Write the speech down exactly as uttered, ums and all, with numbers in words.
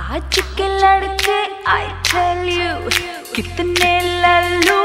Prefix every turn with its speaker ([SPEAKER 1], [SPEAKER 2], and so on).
[SPEAKER 1] आज के लड़के I tell you कितने लल्लू